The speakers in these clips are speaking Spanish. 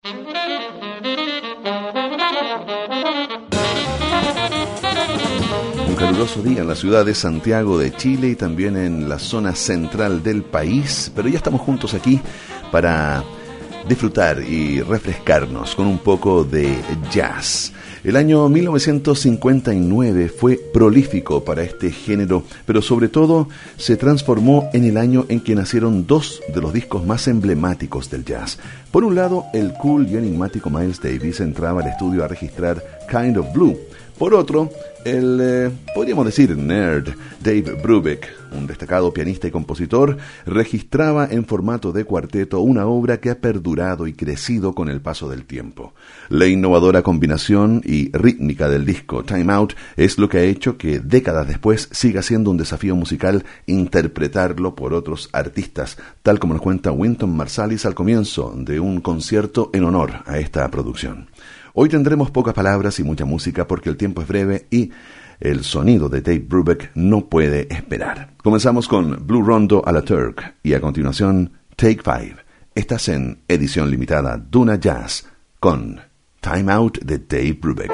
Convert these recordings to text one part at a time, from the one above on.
Un caluroso día en la ciudad de Santiago de Chile y también en la zona central del país, pero ya estamos juntos aquí para disfrutar y refrescarnos con un poco de jazz. El año 1959 fue prolífico para este género, pero sobre todo se transformó en el año en que nacieron dos de los discos más emblemáticos del jazz. Por un lado, el cool y enigmático Miles Davis entraba al estudio a registrar Kind of Blue. Por otro, podríamos decir, nerd Dave Brubeck, un destacado pianista y compositor, registraba en formato de cuarteto una obra que ha perdurado y crecido con el paso del tiempo. La innovadora combinación y rítmica del disco Time Out es lo que ha hecho que décadas después siga siendo un desafío musical interpretarlo por otros artistas, tal como nos cuenta Wynton Marsalis al comienzo de un concierto en honor a esta producción. Hoy tendremos pocas palabras y mucha música porque el tiempo es breve y el sonido de Dave Brubeck no puede esperar. Comenzamos con Blue Rondo a la Turk y a continuación Take 5. Estás en edición limitada Duna Jazz con Time Out de Dave Brubeck.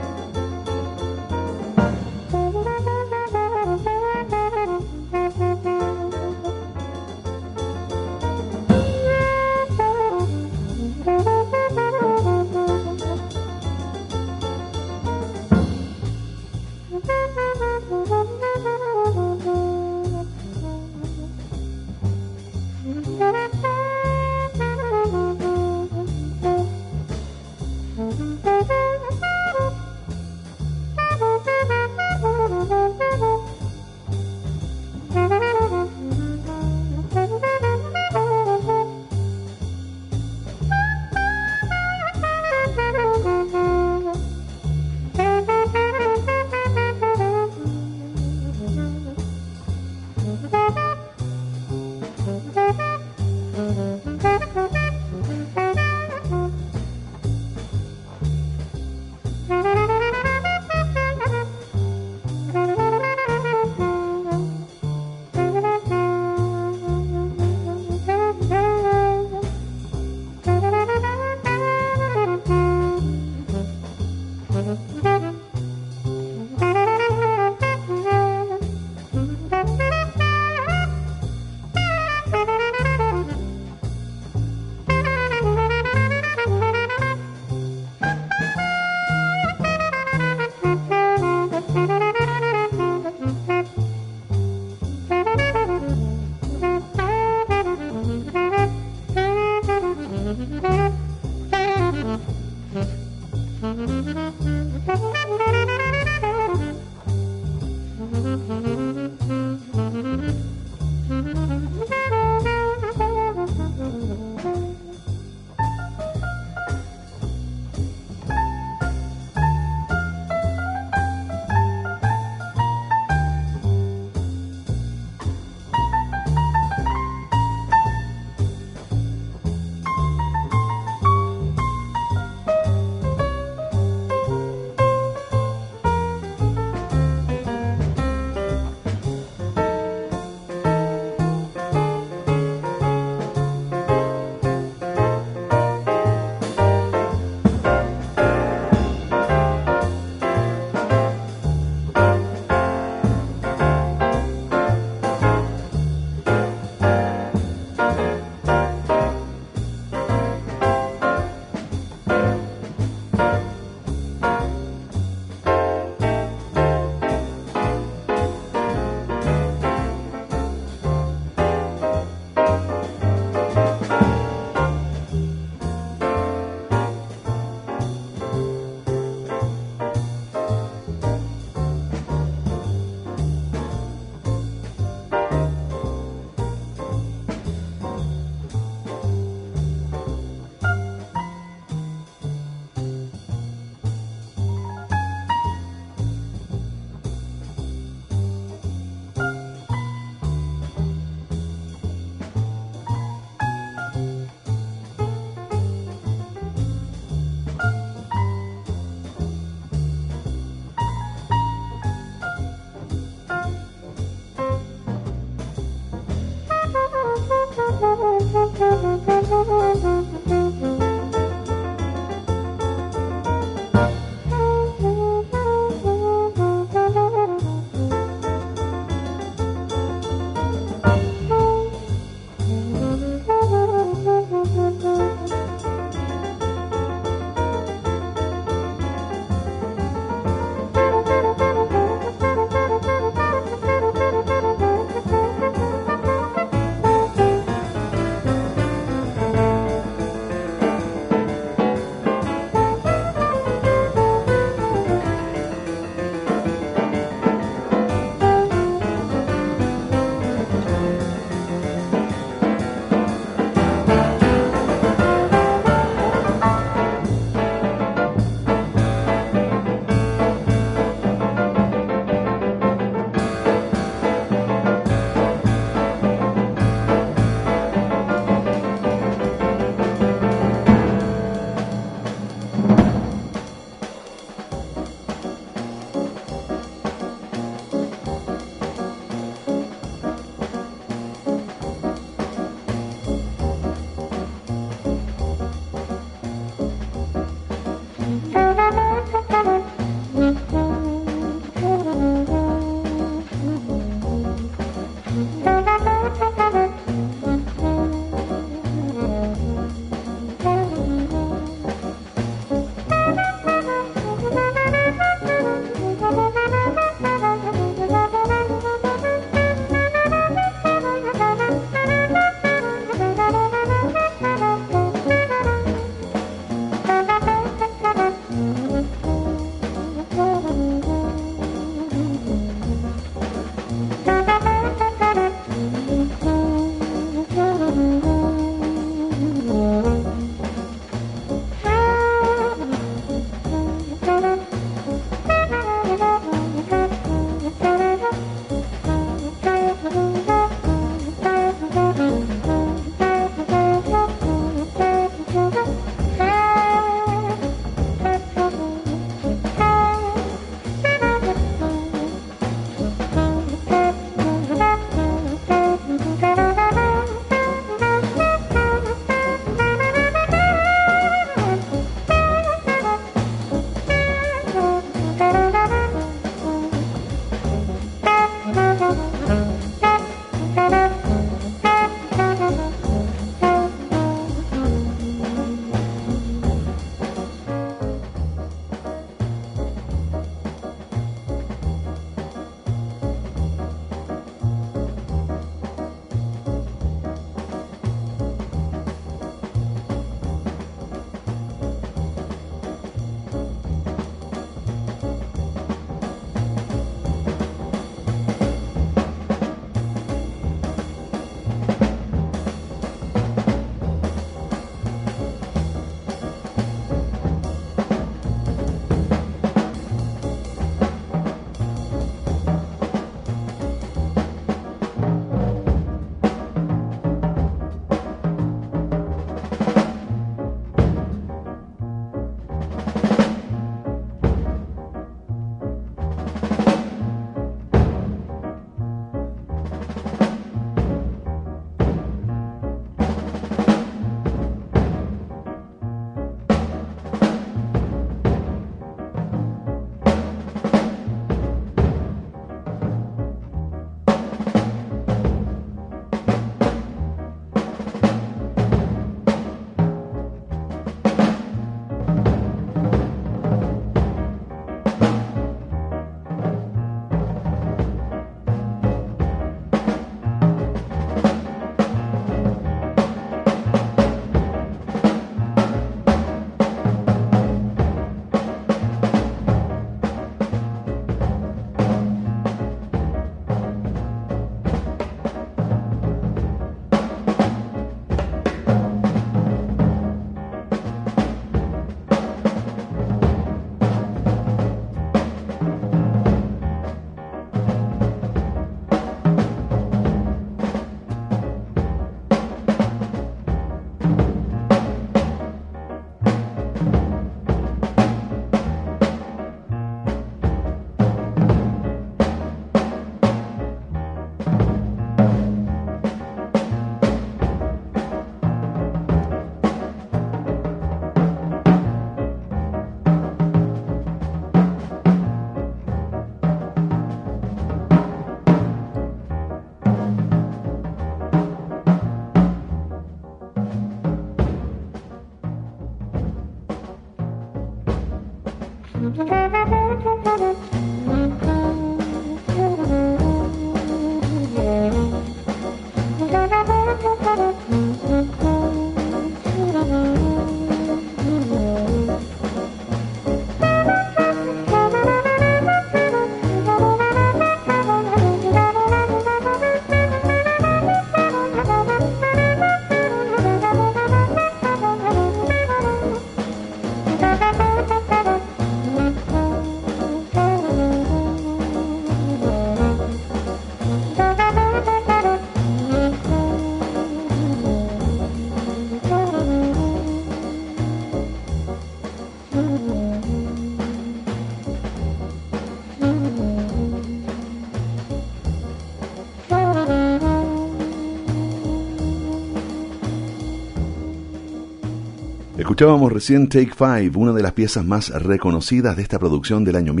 Escuchábamos recién Take Five, una de las piezas más reconocidas de esta producción del año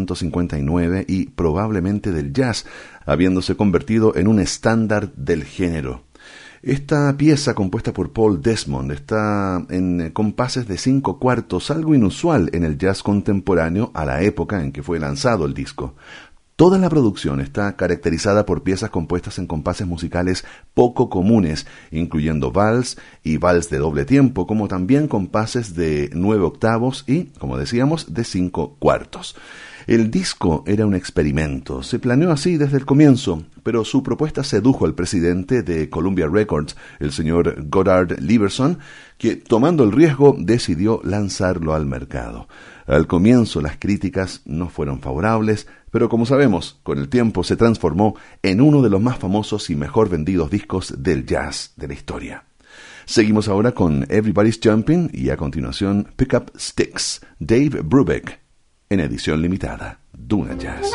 1959 y probablemente del jazz, habiéndose convertido en un estándar del género. Esta pieza, compuesta por Paul Desmond, está en compases de 5/4, algo inusual en el jazz contemporáneo a la época en que fue lanzado el disco. Toda la producción está caracterizada por piezas compuestas en compases musicales poco comunes, incluyendo vals y vals de doble tiempo, como también compases de 9/8 y, como decíamos, de 5/4. El disco era un experimento, se planeó así desde el comienzo, pero su propuesta sedujo al presidente de Columbia Records, el señor Goddard Lieberson, que, tomando el riesgo, decidió lanzarlo al mercado. Al comienzo las críticas no fueron favorables, pero como sabemos, con el tiempo se transformó en uno de los más famosos y mejor vendidos discos del jazz de la historia. Seguimos ahora con Everybody's Jumping y a continuación Pick Up Sticks, Dave Brubeck, en edición limitada, Duna Jazz.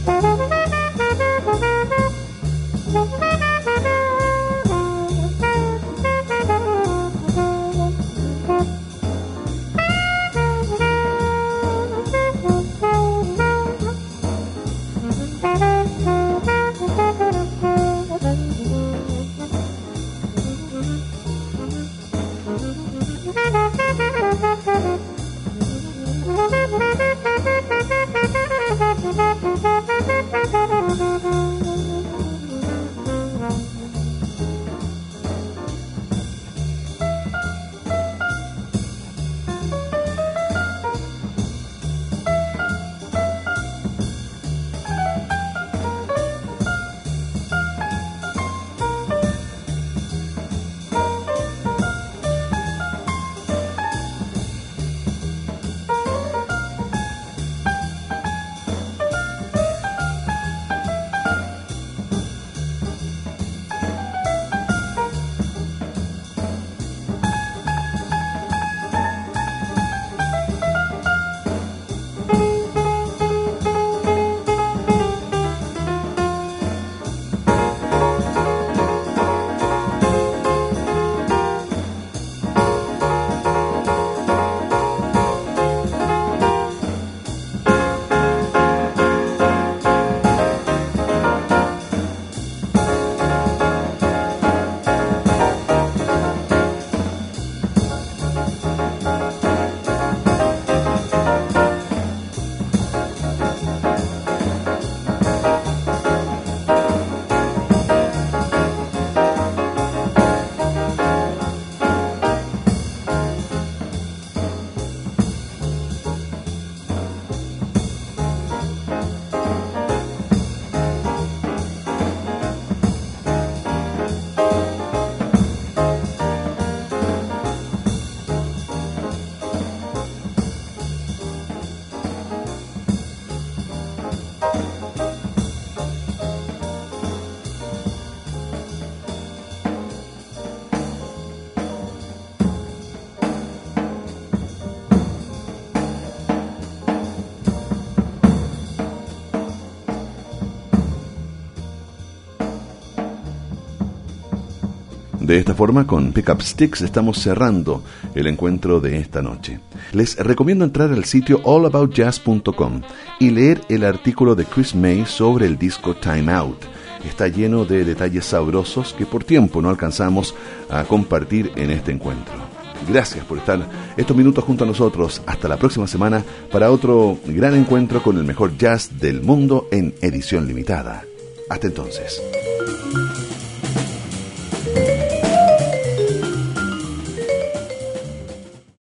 De esta forma, con Pickup Sticks estamos cerrando el encuentro de esta noche. Les recomiendo entrar al sitio allaboutjazz.com y leer el artículo de Chris May sobre el disco Time Out. Está lleno de detalles sabrosos que por tiempo no alcanzamos a compartir en este encuentro. Gracias por estar estos minutos junto a nosotros. Hasta la próxima semana para otro gran encuentro con el mejor jazz del mundo en edición limitada. Hasta entonces.